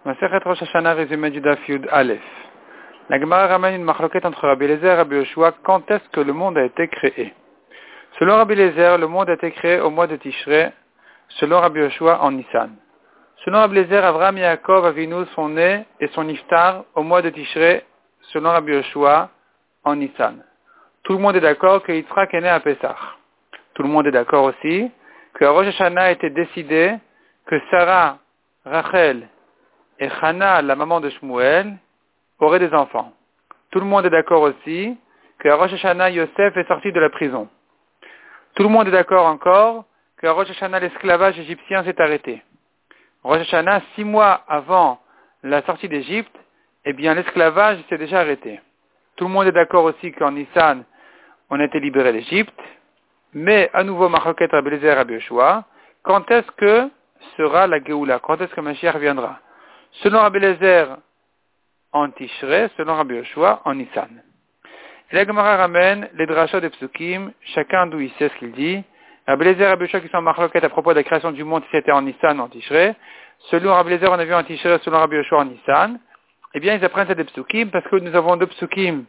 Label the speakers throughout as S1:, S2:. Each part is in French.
S1: Masechet Rosh Hashanah, résumé du Daf Yud Aleph. La Gemara ramène une marloquette entre Rabbi Eliezer et Rabbi Yoshua. Quand est-ce que le monde a été créé? Selon Rabbi Eliezer, le monde a été créé au mois de Tishrei. Selon Rabbi Yoshua, en Nissan. Selon Rabbi Eliezer, Avraham et Yaakov Avinu sont nés et sont niftar au mois de Tishrei. Selon Rabbi Yoshua, en Nissan. Tout le monde est d'accord que Yitzhak est né à Pessah. Tout le monde est d'accord aussi que à Rosh Hashanah a été décidé que Sarah, Rachel et Hannah, la maman de Shmuel, auraient des enfants. Tout le monde est d'accord aussi qu'à Rosh Hashanah, Yosef est sorti de la prison. Tout le monde est d'accord encore qu'à Rosh Hashanah, l'esclavage égyptien s'est arrêté. Rosh Hashanah, 6 mois avant la sortie d'Égypte, eh bien l'esclavage s'est déjà arrêté. Tout le monde est d'accord aussi qu'en Nissan, on a été libéré d'Égypte. Mais à nouveau, Marloquet Rabbi Eliezer et Rabbi Yoshua, quand est-ce que sera la Géoula? Quand est-ce que Mashiach viendra? Selon Rabbi Eliezer, en Tishrei, selon Rabbi Yoshua, en Nissan. Et la Gemara ramène les drachot des psukim, chacun d'où il sait ce qu'il dit. Rabbi Eliezer et Rabbi Yoshua qui sont en Marloquet à propos de la création du monde, si c'était en Nissan ou en Tishrei. Selon Rabbi Eliezer, on a vu en Tishrei, selon Rabbi Yoshua en Nissan. Eh bien, ils apprennent ça des psukim parce que nous avons deux psukim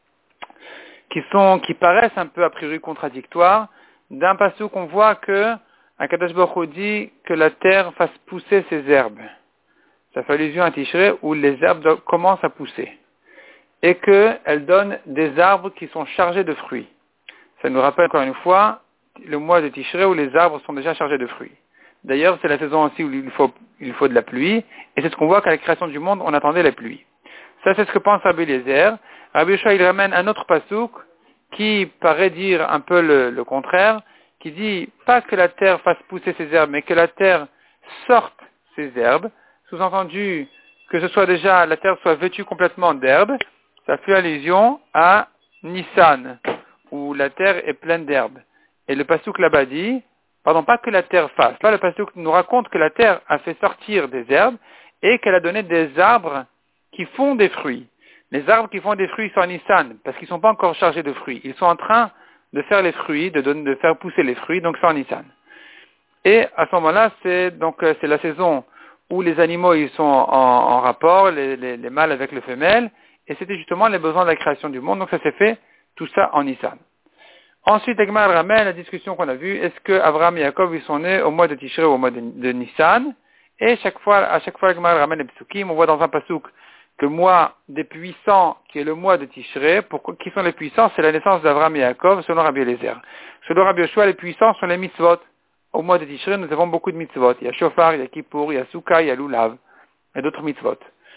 S1: qui paraissent un peu a priori contradictoires. D'un pasuk, on voit que Akadosh Baruch Hu dit que la terre fasse pousser ses herbes. Ça fait allusion à Tishrei où les herbes commencent à pousser. Et qu'elles donnent des arbres qui sont chargés de fruits. Ça nous rappelle encore une fois le mois de Tishrei où les arbres sont déjà chargés de fruits. D'ailleurs, c'est la saison aussi où il faut de la pluie. Et c'est ce qu'on voit qu'à la création du monde, on attendait la pluie. Ça, c'est ce que pense Rabbi Eliezer. Rabbi Yoshua, il ramène un autre pasuk qui paraît dire un peu le contraire, qui dit pas que la terre fasse pousser ses herbes, mais que la terre sorte ses herbes. Sous-entendu que ce soit déjà, la terre soit vêtue complètement d'herbes. Ça fait allusion à Nissan, où la terre est pleine d'herbes. Et le pasuk là-bas dit, pardon, pas que la terre fasse. Là, le pasuk nous raconte que la terre a fait sortir des herbes et qu'elle a donné des arbres qui font des fruits. Les arbres qui font des fruits sont à Nissan, parce qu'ils ne sont pas encore chargés de fruits. Ils sont en train de faire les fruits, de faire pousser les fruits, donc c'est en Nissan. Et à ce moment-là, c'est la saison où les animaux ils sont en rapport, les mâles avec les femelles, et c'était justement les besoins de la création du monde, donc ça s'est fait tout ça en Nissan. Ensuite, Egmar ramène la discussion qu'on a vue, est-ce que Avraham et Yaakov ils sont nés au mois de Tishrei ou au mois de Nissan? Et à chaque fois, Egmar ramène les psukim, on voit dans un pasuk que le mois des puissants, qui est le mois de Tishrei, qui sont les puissants, c'est la naissance d'Avraham et Yaakov, selon Rabbi Eliezer. Selon Rabbi Yoshua, les puissants sont les mitzvot. Au mois de Tishrei, nous avons beaucoup de mitzvot. Il y a Shofar, il y a Kippour, il y a Souka, il y a Lulav, et d'autres mitzvot.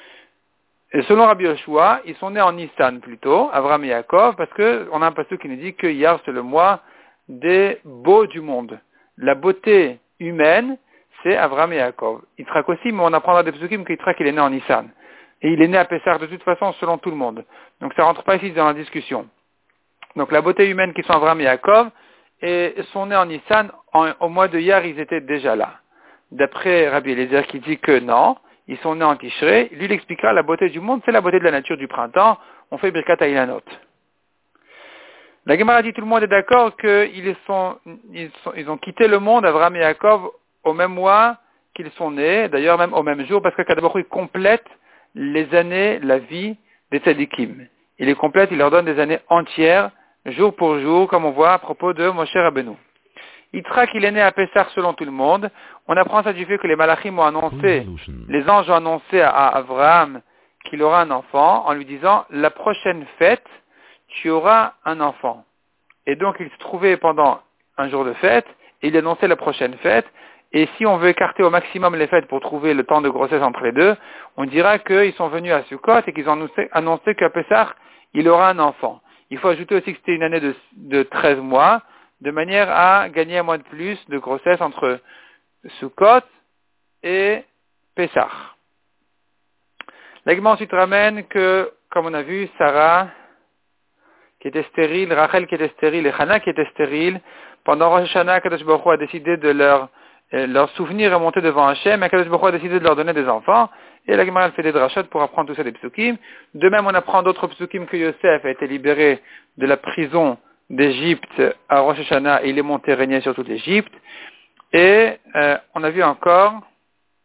S1: Et selon Rabbi Yoshua, ils sont nés en Nissan plutôt, Avraham et Yaakov, parce que on a un passage qui nous dit que Iyar, c'est le mois des beaux du monde. La beauté humaine, c'est Avraham et Yaakov. Yitzhak aussi, mais on apprendra des psukim que Yitzhak, il est né en Nissan. Et il est né à Pessah de toute façon selon tout le monde. Donc ça rentre pas ici dans la discussion. Donc la beauté humaine qui sont Avraham et Yaakov, et sont nés en Nissan, au mois de Iyar, ils étaient déjà là. D'après Rabbi Eliezer qui dit que non, ils sont nés en Tishrei, lui il expliquera la beauté du monde, c'est la beauté de la nature du printemps, on fait Birkat Ha'ilanot. La Gemara dit tout le monde est d'accord qu'ils ont quitté le monde, Avraham et Yaakov, au même mois qu'ils sont nés, d'ailleurs même au même jour, parce que Kadosh Baruch Hu complète les années, la vie des tzadikim. Il les complète, il leur donne des années entières, jour pour jour, comme on voit à propos de Moshe Rabbeinu. Yitzhak, il est né à Pessah selon tout le monde. On apprend ça du fait que les malachim ont annoncé, les anges ont annoncé à Avraham qu'il aura un enfant en lui disant, la prochaine fête, tu auras un enfant. Et donc il se trouvait pendant un jour de fête, et il annonçait la prochaine fête, et si on veut écarter au maximum les fêtes pour trouver le temps de grossesse entre les deux, on dira qu'ils sont venus à Sukkot et qu'ils ont annoncé qu'à Pessah, il aura un enfant. Il faut ajouter aussi que c'était une année de 13 mois, de manière à gagner un mois de plus de grossesse entre Sukkot et Pessah. L'Agma ensuite ramène que, comme on a vu, Sarah, qui était stérile, Rachel qui était stérile et Hannah qui était stérile, pendant Rosh Hashanah, Kadosh Baruch Hu a décidé de leur souvenir remonter devant Hachem, et Kadosh Baruch Hu a décidé de leur donner des enfants, et la Gemara fait des drachot pour apprendre tout ça des psukim. De même, on apprend d'autres psukim que Yosef a été libéré de la prison d'Égypte à Rosh Hashanah, et il est monté régner sur toute l'Égypte. Et on a vu encore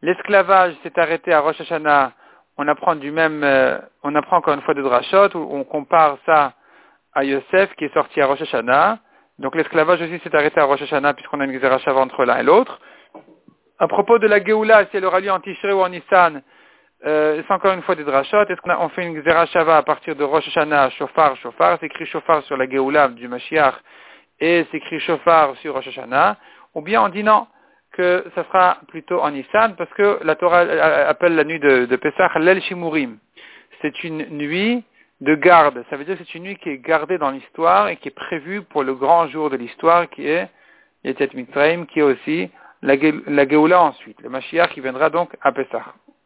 S1: L'esclavage s'est arrêté à Rosh Hashanah. On apprend encore une fois de Drashot, où on compare ça à Yosef qui est sorti à Rosh Hashanah. Donc l'esclavage aussi s'est arrêté à Rosh Hashanah puisqu'on a une Gezerah Shava entre l'un et l'autre. À propos de la Géoula, si elle aura lieu en Tishrei ou en Nissan, c'est encore une fois des drachot. Est-ce qu'on fait une Gezerah Shava à partir de Rosh Hashanah, Shofar, c'est écrit Shofar sur la Géoula du Mashiach et c'est écrit Shofar sur Rosh Hashanah, ou bien on dit non, que ça sera plutôt en Nissan parce que la Torah appelle la nuit de Pesach l'El Shimurim. C'est une nuit de garde. Ça veut dire que c'est une nuit qui est gardée dans l'histoire et qui est prévue pour le grand jour de l'histoire qui est Yetziat Mitzrayim, qui est aussi la Géoula ensuite, le Mashiach qui viendra donc à Pesach.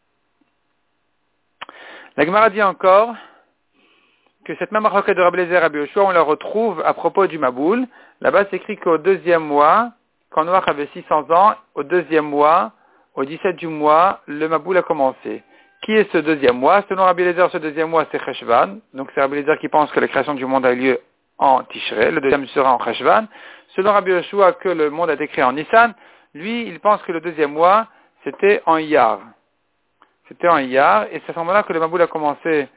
S1: La Gemara dit encore que cette même marloquette de Rabbi Eliezer et Rabbi Yoshua, on la retrouve à propos du Maboul. Là-bas, c'est écrit qu'au deuxième mois, quand Noach avait 600 ans, au deuxième mois, au 17 du mois, le Maboul a commencé. Qui est ce deuxième mois? Selon Rabbi Eliezer, ce deuxième mois, c'est Cheshvan. Donc c'est Rabbi Eliezer qui pense que la création du monde a lieu en Tishrei. Le deuxième sera en Cheshvan. Selon Rabbi Yoshua, que le monde a été créé en Nissan. Lui, il pense que le deuxième mois, c'était en Iyar. C'était en Iyar, et c'est à ce moment-là que le Maboul a commencé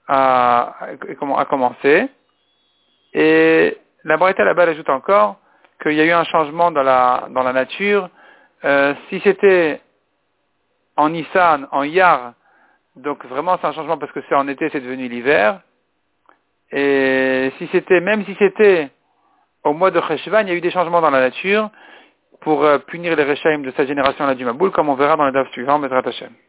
S1: Et la Braïta là-bas elle ajoute encore qu'il y a eu un changement dans la nature. Si c'était en Nissan, en Iyar, donc vraiment c'est un changement parce que c'est en été, c'est devenu l'hiver. Et même si c'était au mois de Cheshvan, il y a eu des changements dans la nature pour punir les Rechaim de cette génération-là du Maboul, comme on verra dans les daves suivants, Bezrat Hashem.